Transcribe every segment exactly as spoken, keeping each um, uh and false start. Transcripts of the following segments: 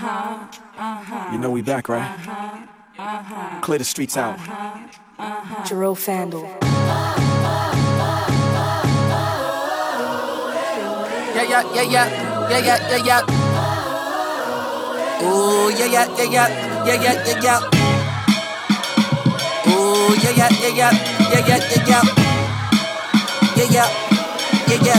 You know we back, right? Clear the streets out. Jerome Fandle. Yeah, yeah, yeah, yeah, yeah, yeah, yeah, yeah. Ooh, yeah, yeah, yeah, yeah, yeah, yeah, yeah, yeah. Ooh, yeah, yeah, yeah, yeah, yeah, yeah, yeah, yeah. Yeah, yeah, yeah, yeah.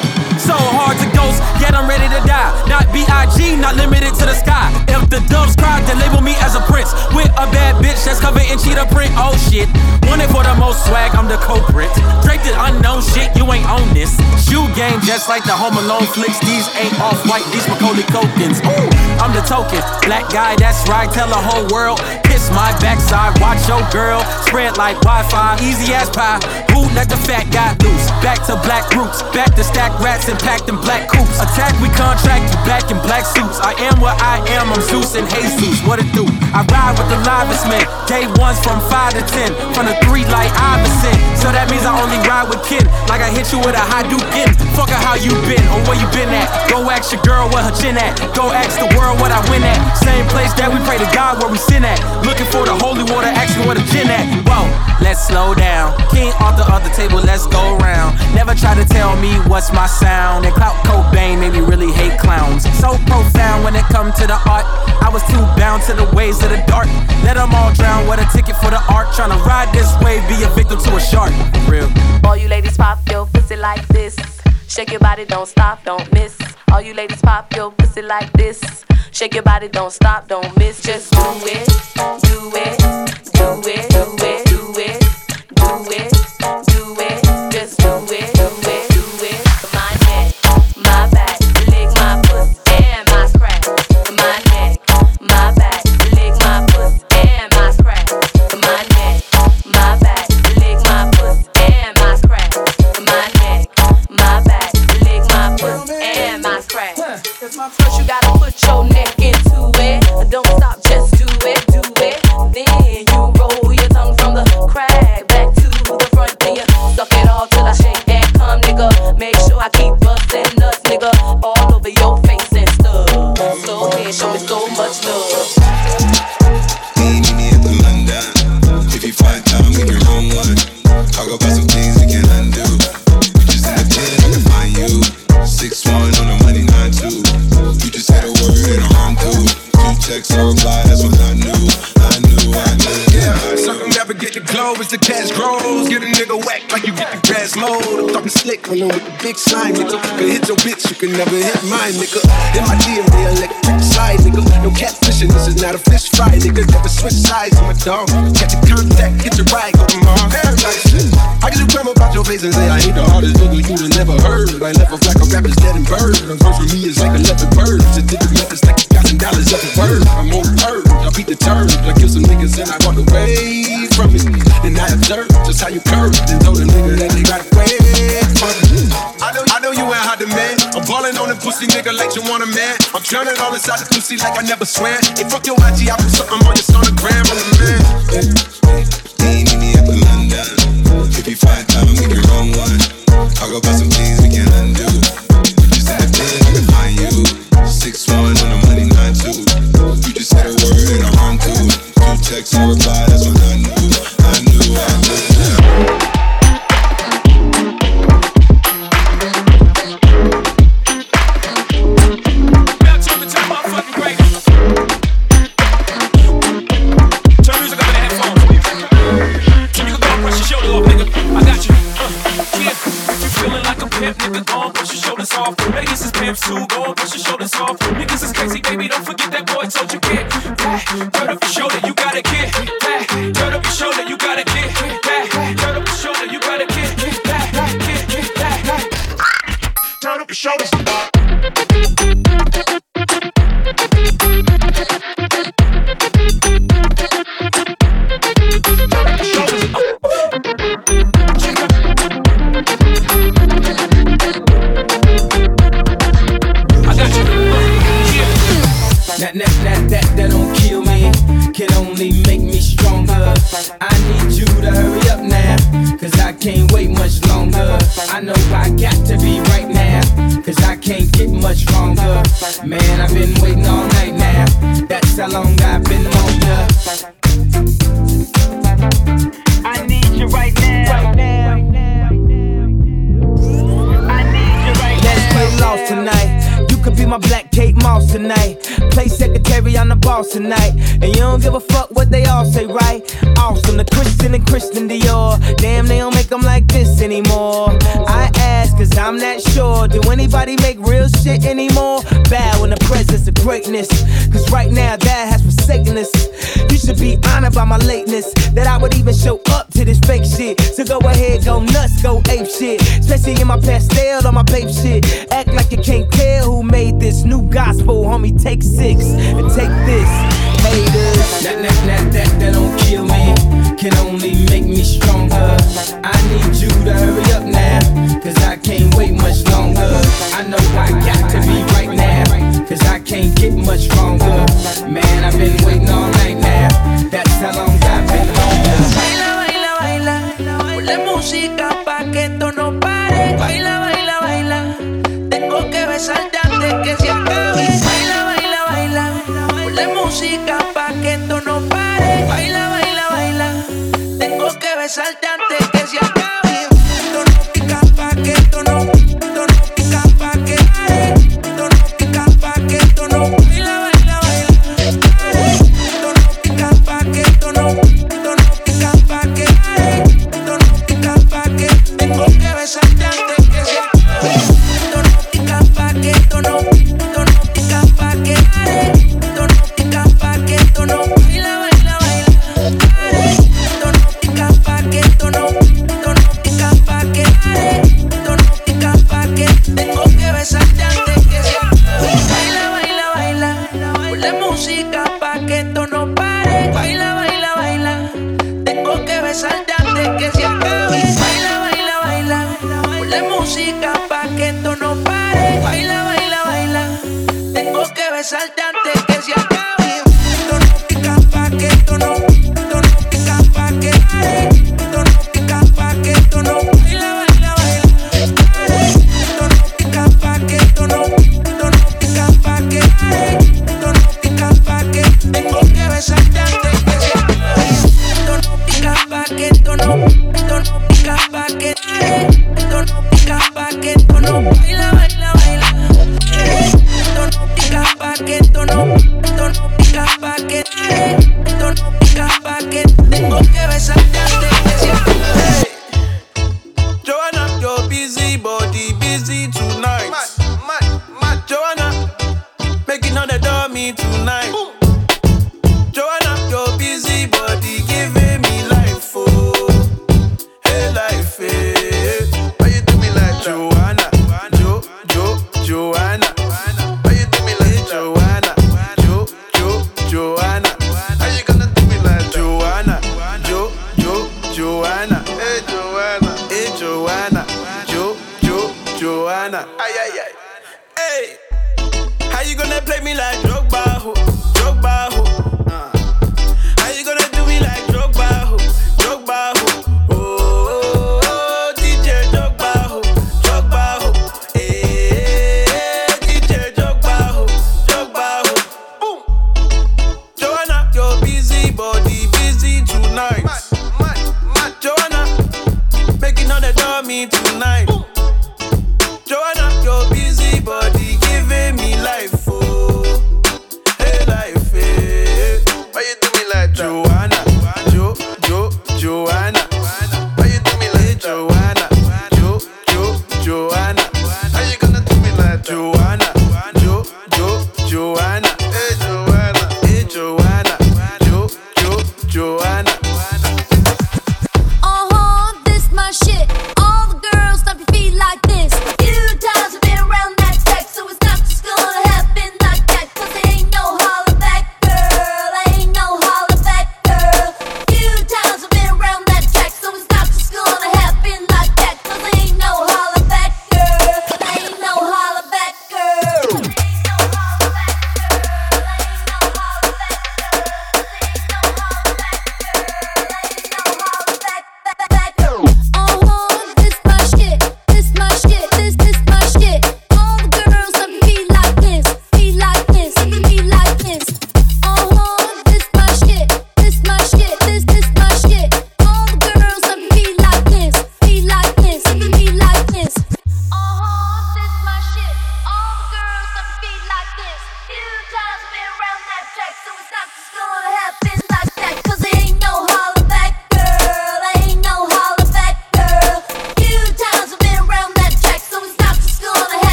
So hard to ghost, yet I'm ready to die. Not B I G, not limited to the sky. If the doves cry, then label me as a prince. With a bad bitch that's covered in cheetah print. Oh shit, wanted for the most swag, I'm the culprit. Draped in unknown shit, you ain't on this. Shoe game just like the Home Alone flicks. These ain't off-white, these Macaulay Culkins. Ooh, I'm the token, black guy, that's right. Tell the whole world, kiss my backside. Watch your girl, spread like Wi-Fi. Easy as pie, who let the fat guy loose? Back to black roots, back to stack rats and packed in black coops. Attack, we contract you back in black suits. I am what I am, I'm Zeus and Jesus. What it do? I ride with the livest men. Day ones from five to ten. From the three like Iverson. So that means I only ride with kin. Like I hit you with a Hadouken. Fuck her, how you been or where you been at. Go ask your girl where her chin at. Go ask the world what I win at. Same place that we pray to God where we sin at. Looking for the holy water, ask me where the gin at. Whoa, let's slow down. King off the other table, let's go round. Never try to tell me what's my sound. And Clout Cobain made me really hate clowns. So profound when it come to the art. I was too bound to the ways of the dark. Let them all drown, what a ticket for the art. Tryna ride this wave, be a victim to a shark. Real. All you ladies pop your pussy like this. Shake your body, don't stop, don't miss. All you ladies pop your pussy like this. Shake your body, don't stop, don't miss. Just do it, do it, do it, do it, do it, do it, do it. Just do it, do it, do it. My neck, my back, lick my pussy and my crack. My neck, my back, lick my pussy and my crack. My neck, my back, lick my pussy and my crack. My neck, my back, lick my pussy and my crack. First you gotta put your neck into it. Don't stop, just do it, do it. Then you roll your tongue from the crack back to the front. Then you suck it all till I shake and come, nigga. Make sure I keep bustin' nuts, nigga, all over your face and stuff. So ahead, show me so much love. Meet me at the London. If you find time, we can run one. Talk about some things we can undo. You just in the pen, I can find you. Six one on the money, nine two. You just said a word and I'm through. Two texts or reply, that's what I knew. I knew, I knew. Yeah, circumnavigate the globe as the cash grows. Get a nigga whack like you get the grass mowed. I'm talking slick, rolling with the big sign, nigga. Can hit your bitch, you can never hit mine, nigga. In my D M, they electric slide, nigga. No catfishing, this is not a fish fry, nigga. Never switch sides on my dog. Catch a contact, hit your ride, go to Mars. I get you come about your face and say I ain't the hardest nigga you done never heard. I left a flock of rappers dead and burned. A verse for me is like eleven birds. A different methods like a thousand dollars up a word. I'm on purge, I beat the terms. I kill some niggas and I walk away from it. Then I observe just how you curve. Then told them nigga that they got away from it. I know, I know you ain't hot demand. I'm ballin' on the pussy nigga like you want a man. I'm drowning all inside the pussy like I never swam. Hey, fuck your I G, I put something on your sonogram. I'm the man. Hey, meet me at the London. If you find time, we can run one. Talk about some things we can undo. You just in the pen, I can find you. Six one on the money, nine two. You just said a word and I'm on two. Two texts or reply, that's what I knew. I knew, I knew. Nigga, go on, push your shoulders off. Ladies is pimps too, go on, push your shoulders off. Niggas is crazy, baby, don't forget that boy told you get back. Turn up your shoulder, you gotta get back. Turn up your shoulder, you gotta get back. Turn up your shoulder, you gotta get back. Get, get back. Turn up your shoulders. That, that, that, that, that don't kill me, can only make me stronger. I need you to hurry up now, cause I can't wait much longer. I know I got to be right now, cause I can't get much stronger. Man, I've been waiting all night now. how long I've been on ya. I need you right now. Right now. I need you right now. Let's get lost tonight. You could be my black Kate Moss tonight. Play secretary, I'm the boss tonight. And you don't give a fuck what they all say, right? Awesome, the Christian and Christian Dior. Damn, they don't make them like this anymore. I ask, cause I'm not sure. Do anybody make real shit anymore? Bow in the presence of greatness. Cause right now, that has forsaken us. You should be honored by my lateness. That I would even show up to this fake shit. So go ahead, go nuts, go ape shit. Especially in my pastel or my babe shit. Act like you can't tell who made this new gospel, homie. Take six and take this, haters. That, that, that, that, that don't kill me, can only make me stronger. I need you to hurry up now, cause I can't wait much longer. I know I got to be right now, cause I can't get much stronger. Man, I've been waiting all night now, that's how long I've been longer. Baila, baila, baila, ponle música pa' que esto no pare. Baila, baila, baila, tengo que besarte antes que se acabe. Baila, baila, baila, ponle música pa' que esto no pare. Baila, baila, baila, tengo que besarte antes que se acabe. Esto no pica pa' que esto no, esto no pica pa' que pare. Esto no pica pa' que esto no. Baila, baila, baila, esto no pica pa' que esto no, esto no pica pa' que pare. Esto no pica pa' que tengo que besarte antes que se acabe. Esto no pica pa' que esto no, esto no pica pa' que pare. Esto no pica pa' que esto no. Baila, baila, baila, pare. Esto no pica pa' que esto no, esto no pica pa' que pare. Esto no pica pa' que tengo que besarte antes que se acabe. Baila, baila, baila, ponle música pa' que esto no pare. Baila, baila, baila, tengo que besarte antes que se acabe. Baila, baila, baila, ponle música pa' que esto no pare. Baila, baila, baila, tengo que besarte antes que se acabe. Esto no pica pa' que esto no, esto no pica pa' que pare. Esto no pica pa' que esto no. Baila, baila, baila, pare. Esto no pica pa' que esto no, esto no pica pa' que pare. Esto no pica pa' que tengo que besarte antes que se acabe. Esto no pica pa' que esto no, esto no pica pa' que pare. Esto no pica pa' que esto no. Baila, baila, baila, pare. Esto no pica pa' que esto no, esto no pica pa' que pare. Esto no pica pa' que tengo que besarte antes que se acabe. Joanna, your busy body busy tonight. Mad, mad, mad. Joanna, making on the dummy tonight. Boom. Joanna, your busy body giving me life, oh, hey life, hey. Why you do me like Joanna? Jo, Jo, Joanna. Why you do me like Joanna? Jo, Jo, Joanna. How you gonna do me like Joanna? Jo, Jo,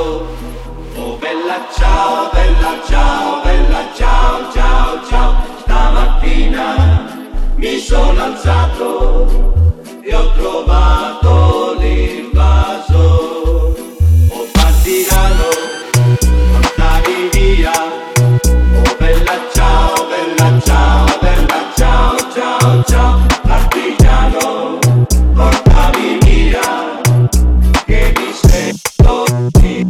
Oh bella ciao, bella ciao, bella ciao, ciao, ciao. Stamattina mi sono alzato e ho trovato l'invaso. Oh partigiano, portami via. Oh bella ciao, bella ciao, bella ciao, ciao, ciao. Partigiano, portami via, che mi sento di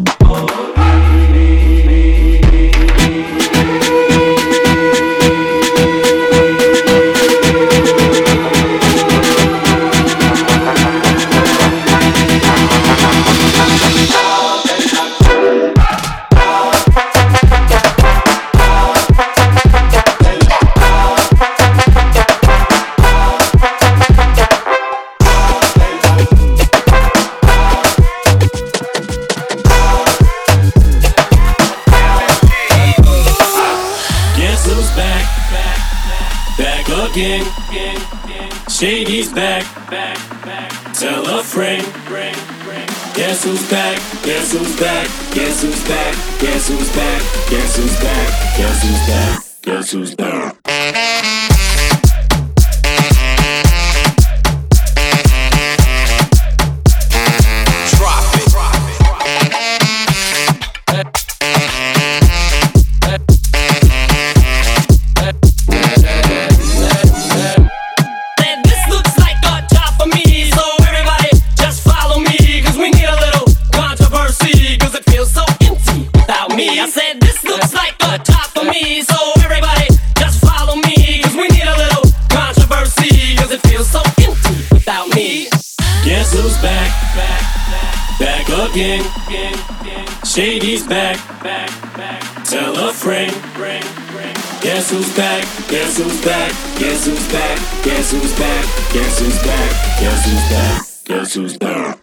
again. Shady's back. Tell a friend. Guess who's back? Guess who's back? Guess who's back? Guess who's back? Guess who's back? Guess who's back? Guess who's back? I said this looks like a top for me, so everybody just follow me, cause we need a little controversy, cause it feels so empty without me. Guess who's back? Back again. Shady's back. Tell a friend. Guess who's back? Guess who's back? Guess who's back? Guess who's back? Guess who's back? Guess who's back? Guess who's back?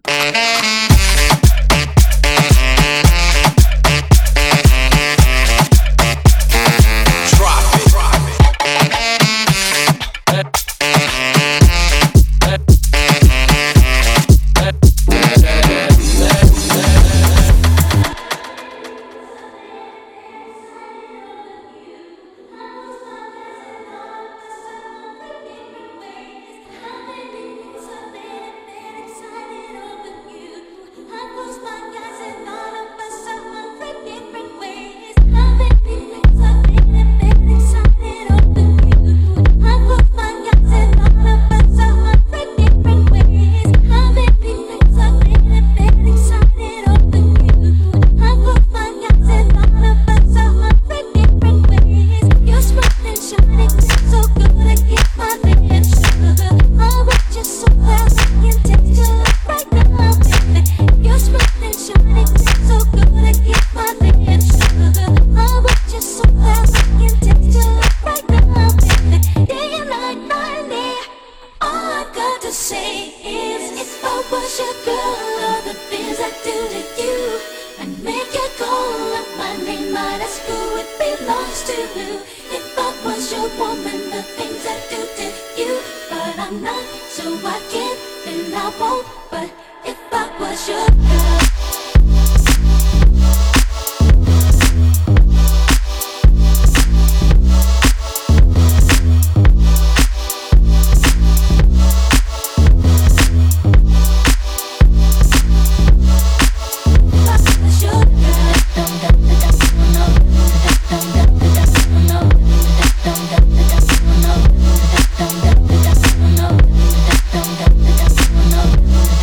No.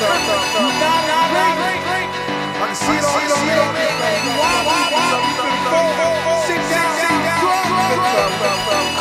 I can see it on your face. You wild, wild, wild. You can fall, sit down, sit down.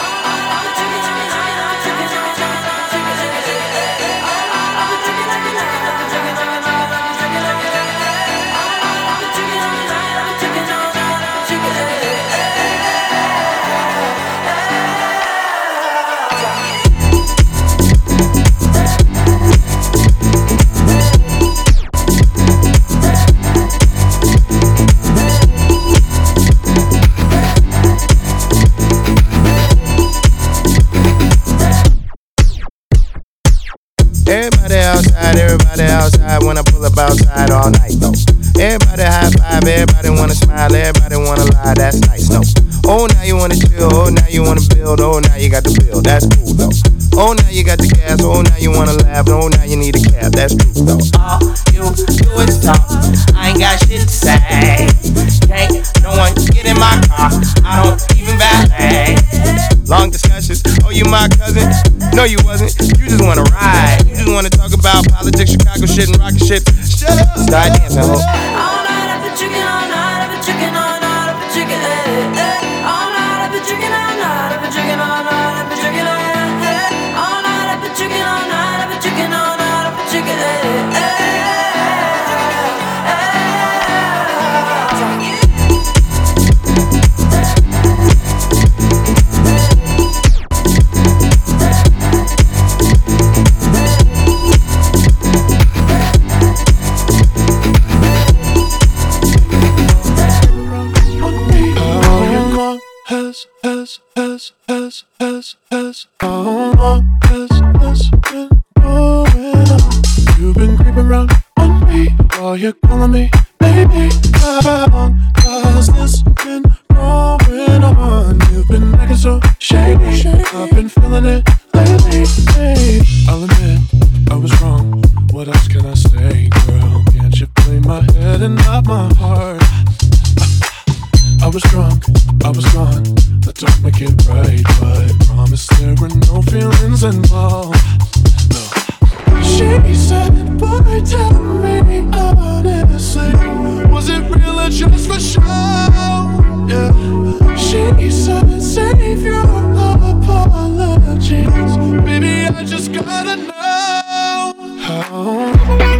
Everybody outside, everybody outside, when I pull up outside all night, though. Everybody high five, everybody wanna smile, everybody wanna lie, that's nice, no. Oh, now you wanna chill, oh, now you wanna build, oh, now you got the bill, that's cool, though. Oh, now you got the gas, oh, now you wanna laugh, oh, now you need a cab, that's true, though. All you do is talk, I ain't got shit to say. Can't no one get in my car, I don't even valet. Long discussions, oh, you my cousin? No, you wasn't, you just wanna ride. You just wanna talk about politics, Chicago shit, and rocket shit. Shut up! Start dancing, ho. All night I've been drinking, all night I've been drinking, all night I've been drinking, eh, eh. All night I've been drinking, all night I've been drinking, all night I've been drinking, eh, eh. All night I've been drinking, all night I've been drinking, all night I've been drinking, eh, eh. Has, has, has, has, has, has, how long has this been going on? You've been creeping around on me while you're calling me baby. How long has this been going on? You've been acting so shady, I've been feeling it lately. Hey, I'll admit I was wrong. What else can I say, girl? Can't you play my head and not my heart? I was drunk, I was gone, but don't make it right. But promise there were no feelings involved. No. She said, boy, tell me honestly, was it real or just for show? Yeah. She said, save your apologies, baby, I just gotta know how.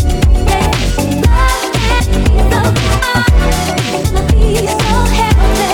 So happy.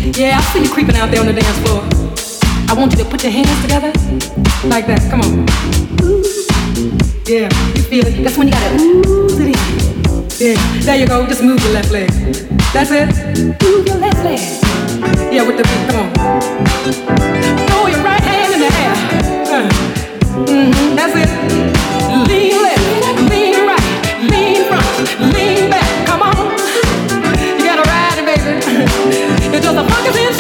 Yeah, I see you creeping out there on the dance floor. I want you to put your hands together like that. Come on. Ooh. Yeah, you feel it. That's when you gotta ooze it in. Yeah, there you go. Just move your left leg. That's it. Move your left leg. Yeah, with the beat. Come on. Throw your right hand in the air. Uh. Mm-hmm. That's it. Lean left, lean right, lean front, lean back. Come on. You gotta ride it, baby. It's just a funky